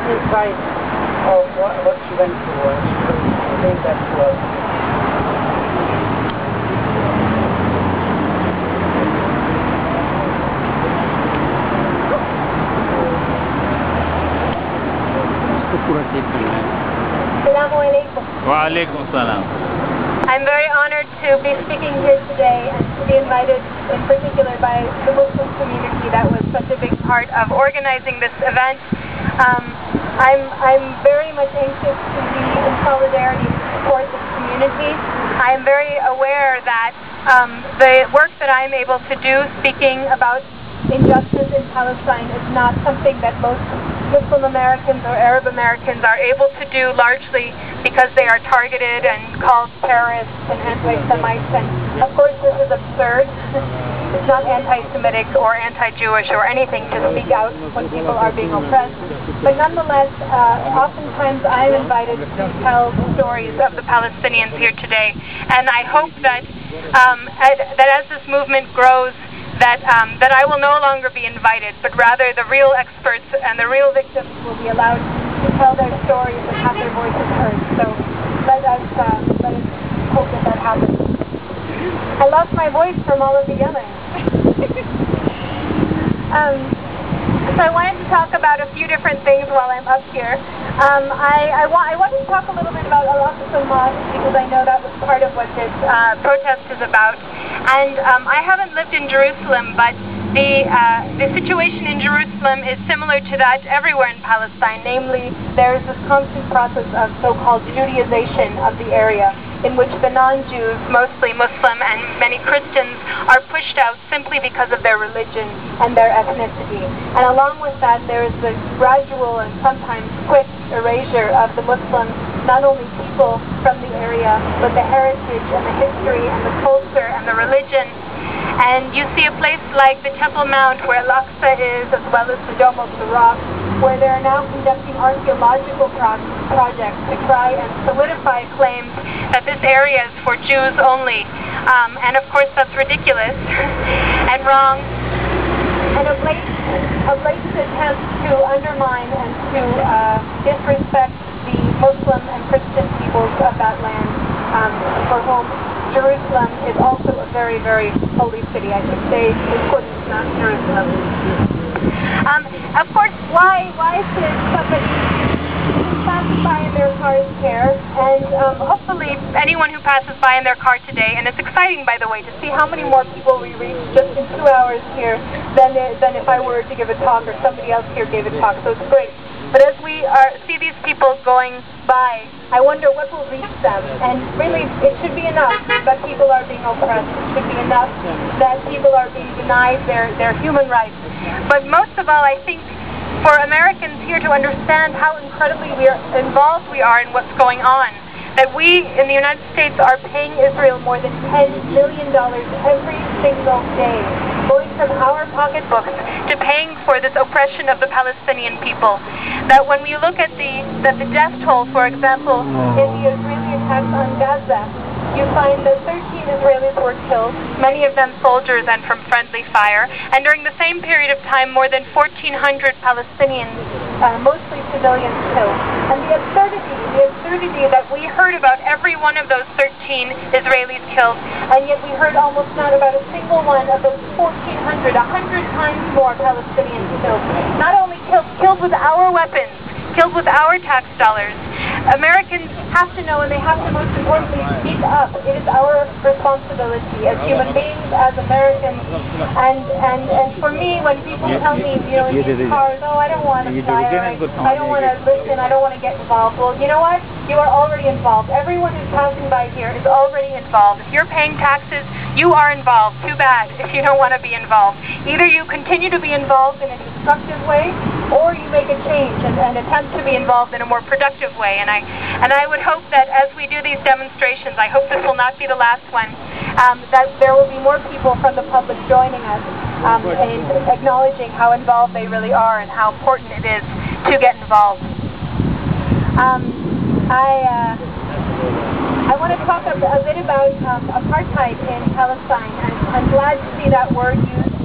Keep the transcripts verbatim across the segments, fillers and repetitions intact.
insight of what, what she went through, and she will explain that to us. Wa alaikum salam. I'm very honored to be speaking here today and to be invited in particular by the Muslim community that was such a big part of organizing this event. Um, I'm, I'm very much anxious to be in solidarity to support this community. I am very aware that um, the work that I'm able to do speaking about injustice in Palestine is not something that most Muslim Americans or Arab Americans are able to do, largely because they are targeted and called terrorists and anti-Semites. And of course this is absurd. It's not anti-Semitic or anti-Jewish or anything to speak out when people are being oppressed. But nonetheless, uh, oftentimes I'm invited to tell stories of the Palestinians here today. And I hope that, um, that as this movement grows, that um, that I will no longer be invited, but rather the real experts and the real victims will be allowed to tell their stories and have their voices heard. So let us, uh, let us hope that that happens. I lost my voice from all of the yelling. um, so I wanted to talk about a few different things while I'm up here. Um, I, I, wa I wanted to talk a little bit about Al-Aqsa Mosque because I know that was part of what this uh, protest is about. And um, I haven't lived in Jerusalem, but the, uh, the situation in Jerusalem is similar to that everywhere in Palestine. Namely, there is this constant process of so-called Judaization of the area, in which the non-Jews, mostly Muslim and many Christians, are pushed out simply because of their religion and their ethnicity. And along with that, there is the gradual and sometimes quick erasure of the Muslims, not only people from the area, but the heritage and the history and the culture and the religion. And you see a place like the Temple Mount, where Al-Aqsa is, as well as the Dome of the Rock, where they are now conducting archaeological pro projects to try and solidify claims that this area is for Jews only. Um, and of course that's ridiculous and wrong. And a blatant, a blatant attempt to undermine and to uh, disrespect the Muslim and Christian peoples of that land, um, for whom Jerusalem is also a very, very holy city. I should say the Quds, not Jerusalem. Um, of course, why why should somebody pass by in their cars care? And um, hopefully anyone who passes by in their car today, and it's exciting, by the way, to see how many more people we reach just in two hours here than, than if I were to give a talk or somebody else here gave a talk, so it's great. But as we are, see these people going by, I wonder what will reach them. And really, it should be enough that people are being oppressed. It should be enough that people are being denied their, their human rights. But most of all, I think for Americans here to understand how incredibly we are involved we are in what's going on, that we in the United States are paying Israel more than ten million dollars every single day, going from our pocketbooks to paying for this oppression of the Palestinian people. That when we look at the, that the death toll, for example, in the Israeli attacks on Gaza, you find that thirteen Israelis were killed, many of them soldiers and from friendly fire, and during the same period of time, more than fourteen hundred Palestinians, uh, mostly civilians, killed. And the absurdity, the absurdity that we heard about every one of those thirteen Israelis killed, and yet we heard almost not about a single one of those fourteen hundred, a hundred times more Palestinians killed. Not only killed, killed with our weapons, killed with our tax dollars. Americans have to know, and they have to most importantly speak up. It is our responsibility as human beings, as Americans. And and, and for me, when people tell me, you know, in these cars, oh, I don't want to fly, I, I don't want to listen, I don't want to get involved. Well, you know what? You are already involved. Everyone who's passing by here is already involved. If you're paying taxes, you are involved. Too bad if you don't want to be involved. Either you continue to be involved in a destructive way, or you make a change and, and attempt to be involved in a more productive way. And I and I would hope that as we do these demonstrations, I hope this will not be the last one, um, that there will be more people from the public joining us um, in acknowledging how involved they really are and how important it is to get involved. Um, I uh, I want to talk a, a bit about um, apartheid in Palestine. I'm, I'm glad to see that word used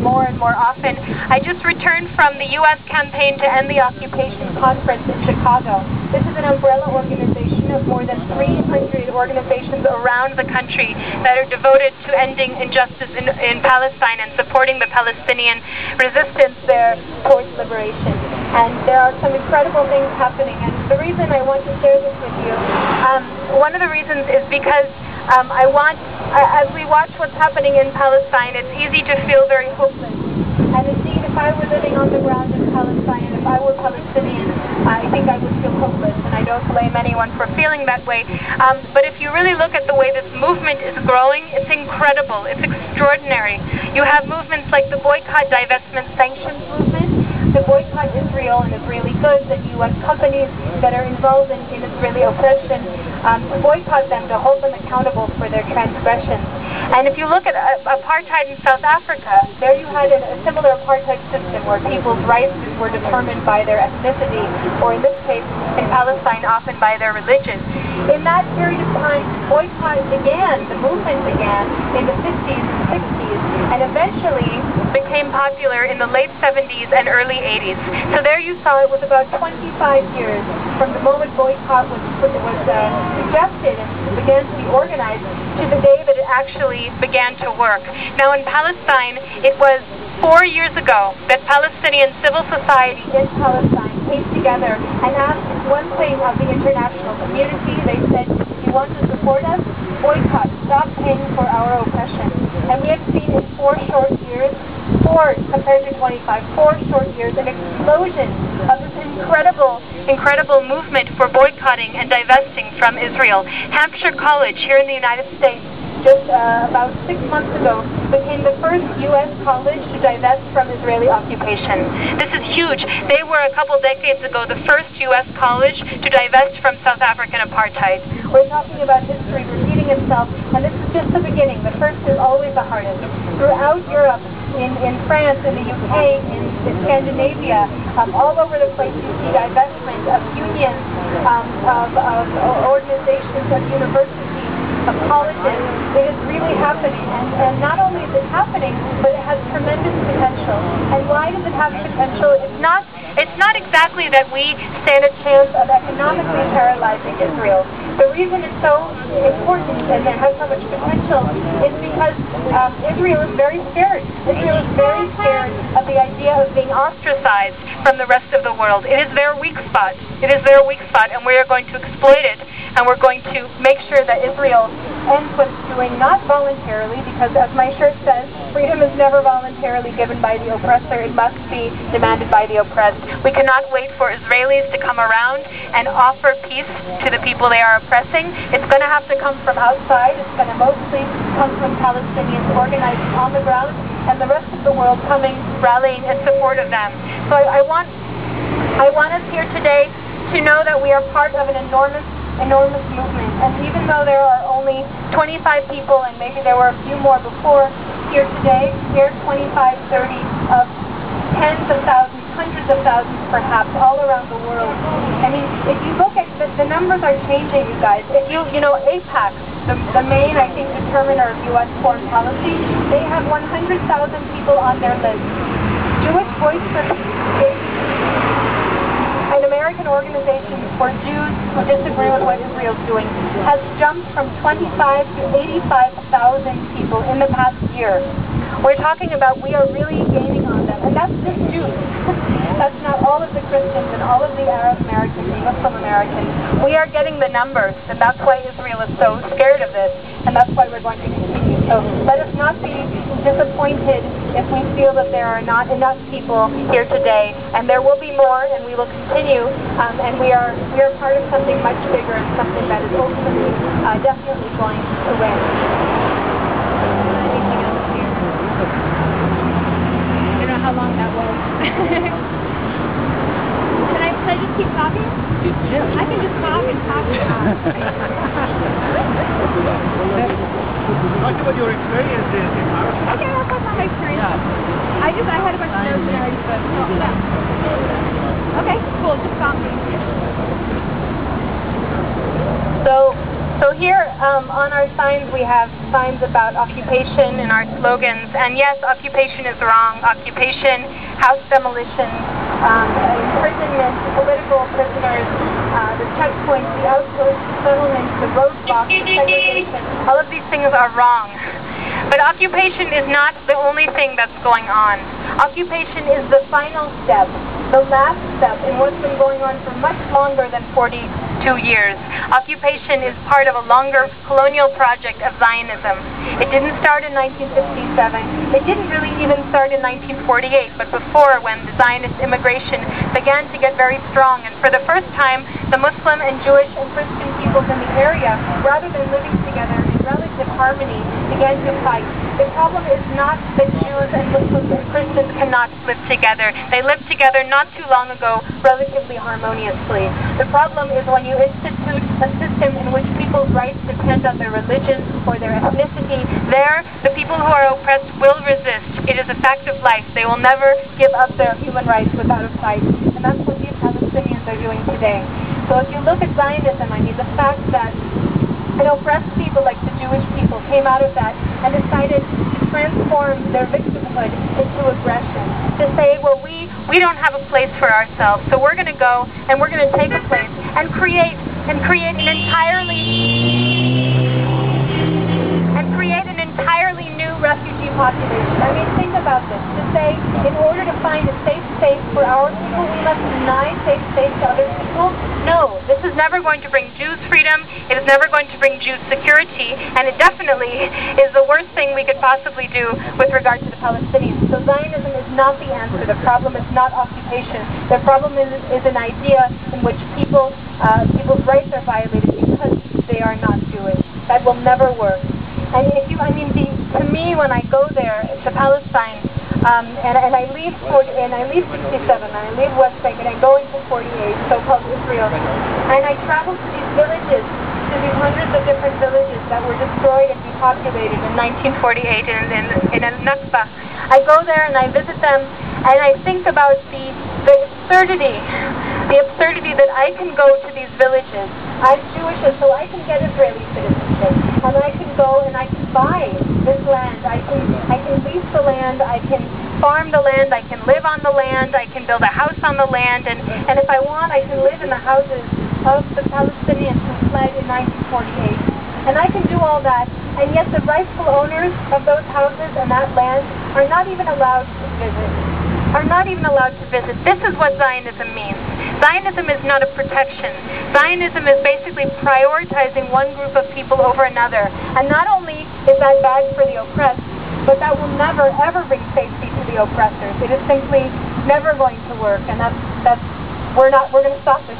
more and more often. I just returned from the U S Campaign to End the Occupation Conference in Chicago. This is an umbrella organization of more than three hundred organizations around the country that are devoted to ending injustice in, in Palestine and supporting the Palestinian resistance there towards liberation. And there are some incredible things happening, and the reason I want to share this with you, um, one of the reasons is because um, I want, uh, as we watch what's happening in Palestine, it's easy to feel very hopeless. And indeed, if I were living on the ground in Palestine, if I were Palestinian, I think I would feel hopeless, and I don't blame anyone for feeling that way. Um, but if you really look at the way this movement is growing, it's incredible, it's extraordinary. You have movements like the Boycott, Divestment, Sanctions movement, to boycott Israel and Israeli goods, and U S companies that are involved in, in Israeli oppression, um, to boycott them, to hold them accountable for their transgressions. And if you look at uh, apartheid in South Africa, there you had a, a similar apartheid system where people's rights were determined by their ethnicity, or in this case, in Palestine, often by their religion. In that period of time, boycott began, the movement began in the fifties and sixties, and eventually became popular in the late seventies and early eighties. So there you saw it was about twenty-five years from the moment boycott was, was uh, suggested and began to be organized to the day that it actually began to work. Now in Palestine, it was four years ago that Palestinian civil society in Palestine came together and asked one thing of the international community. They said, "You want to support us? Boycott. Stop paying for our oppression." And we have seen in four short years, four compared to twenty-five, four short years, an explosion of this incredible, incredible movement for boycotting and divesting from Israel. Hampshire College here in the United States, just uh, about six months ago, became the first U S college to divest from Israeli occupation. This is huge. They were a couple decades ago the first U S college to divest from South African apartheid. We're talking about history repeating itself, and this is just the beginning. The first is always the hardest. Throughout Europe, in, in France, in the U K, in, in Scandinavia, um, all over the place you see divestment of unions, um, of, of organizations, of universities, of colleges. It is really happening, and, and not only is it happening, but it has tremendous potential. And why does it have potential? It's not, it's not exactly that we stand a chance of economically paralyzing Israel. The reason it's so important and it has so much potential is because um, Israel is very scared. Israel is very scared of the idea of being ostracized from the rest of the world. It is their weak spot. It is their weak spot, and we are going to exploit it, and we're going to make sure that Israel ends what it's doing, not voluntarily, because as my shirt says, freedom is never voluntarily given by the oppressor. It must be demanded by the oppressed. We cannot wait for Israelis to come around and offer peace to the people they are oppressing. It's going to have to come from outside. It's going to mostly come from Palestinians organizing on the ground, and the rest of the world coming, rallying in support of them. So I, I want, I want us here today to know that we are part of an enormous enormous movement, and even though there are only twenty-five people, and maybe there were a few more before here today, here twenty-five, thirty of tens of thousands, hundreds of thousands perhaps, all around the world. I mean, if you look at the, the numbers are changing, you guys. If you, you know, AIPAC, the, the main, I think, determiner of U S foreign policy, they have one hundred thousand people on their list. Jewish Voice for an American organization for Jews who disagree with what Israel's doing, has jumped from twenty-five to eighty-five thousand people in the past year. We're talking about we are really gaining on them, and that's just Jews. That's not all of the Christians and all of the Arab Americans and Muslim Americans. We are getting the numbers, and that's why Israel is so scared of this, and that's why we're going to continue. So let us not be disappointed if we feel that there are not enough people here today, and there will be more, and we will continue, um, and we are we are part of something much bigger and something that is ultimately uh, definitely going to win. I don't know how long that was. Can I, can I just keep talking? Yeah. I can just talk and talk and talk. Talk about your experiences in Marathon. Okay, I'll talk about my experience. Yeah. I just, I had a bunch of notes and I already said, oh, yeah. Okay, cool, just stop me. So, so here, um, on our signs we have signs about occupation in our slogans, and yes, occupation is wrong. Occupation, house demolition, um, imprisonment, political prisoners, uh, the checkpoints, the outposts, the settlements, the roadblocks, the segregation, all of these things are wrong. But occupation is not the only thing that's going on. Occupation is the final step, the last step in what's been going on for much longer than forty-two years. Occupation is part of a longer colonial project of Zionism. It didn't start in nineteen sixty-seven. It didn't really even start in nineteen forty-eight, but before, when the Zionist immigration began to get very strong. And for the first time, the Muslim and Jewish and Christian peoples in the area, rather than living together in relative harmony, began to fight. The problem is not that Jews and Muslims and Christians cannot live together. They lived together not too long ago relatively harmoniously. The problem is when you institute a system in which people's rights depend on their religion or their ethnicity, there the people who are oppressed will resist. It is a fact of life. They will never give up their human rights without a fight. And that's what these Palestinians are doing today. So if you look at Zionism, I mean the fact that an oppressed people like the Jewish people came out of that and decided to transform their victimhood into aggression. To say, well, we, we don't have a place for ourselves, so we're going to go and we're going to take a place and create and create an entirely and create an entirely new refugee population. I mean, think about this. To say, in order to find a safe space for our people, we must deny safe space to other people? No, this is never going to bring Jews freedom. It is never going to bring Jews security, and it definitely is the worst thing we could possibly do with regard to the Palestinians. So Zionism is not the answer. The problem is not occupation. The problem is, is an idea in which people, uh, people's rights are violated because they are not Jewish. That will never work. And if you, I mean, the, to me, when I go there to Palestine, um, and, and I leave forty, and I leave sixty-seven, and I leave West Bank, and I go into forty-eight, so-called Israel, and I travel to these villages, to these hundreds of different villages that were destroyed and depopulated in nineteen forty-eight in, in, in al-Nakba. I go there and I visit them, and I think about the, the absurdity, the absurdity that I can go to these villages. I'm Jewish, and so I can get Israeli citizenship, and I can go and I can buy this land. I can, I can lease the land, I can farm the land, I can live on the land, I can build a house on the land, and, and if I want, I can live in the houses of the Palestinians who fled in nineteen forty-eight. And I can do all that, and yet the rightful owners of those houses and that land are not even allowed to visit. Are not even allowed to visit. This is what Zionism means. Zionism is not a protection. Zionism is basically prioritizing one group of people over another. And not only is that bad for the oppressed, but that will never, ever bring safety to the oppressors. It is simply never going to work, and that's, that's we're not, we're going to stop it.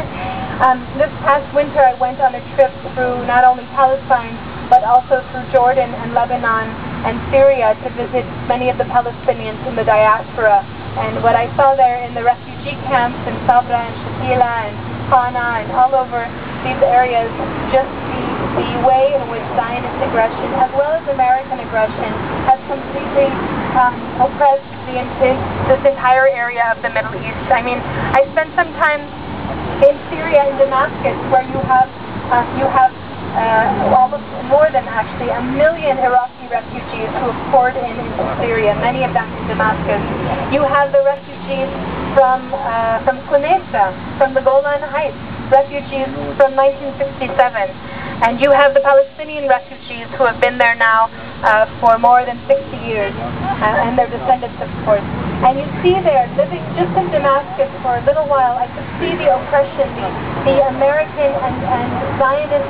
um, this past winter I went on a trip through not only Palestine, but also through Jordan and Lebanon and Syria to visit many of the Palestinians in the diaspora. And what I saw there in the refugee camps in Sabra and Shatila and Hana and all over these areas, just the, the way in which Zionist aggression, as well as American aggression, has completely um, oppressed the, this entire area of the Middle East. I mean, I spent some time in Syria and Damascus, where you have uh, you have uh, almost more than actually a million Iraqi refugees who have poured in into Syria, many of them in Damascus. You have the refugees from uh, from Quneitra, from the Golan Heights, refugees from nineteen sixty-seven. And you have the Palestinian refugees who have been there now uh, for more than sixty years, uh, and their descendants, of course. And you see there, living just in Damascus for a little while, I could see the oppression, the, the American and, and Zionist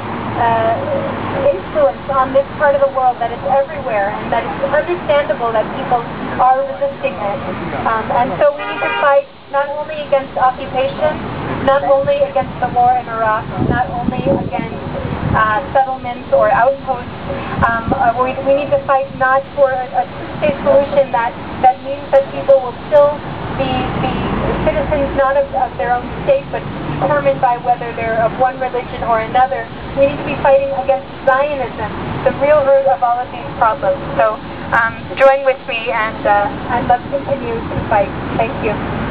uh, influence on this part of the world, that it's everywhere, and that it's understandable that people are resisting it. Um, and so we need to fight not only against occupation, not only against the war in Iraq, not only against Uh, settlements or outposts. Um, uh, we, we need to fight not for a, a two-state solution that, that means that people will still be, be citizens not of, of their own state, but determined by whether they're of one religion or another. We need to be fighting against Zionism, the real root of all of these problems. So um, join with me, and uh, I'd love to continue to fight. Thank you.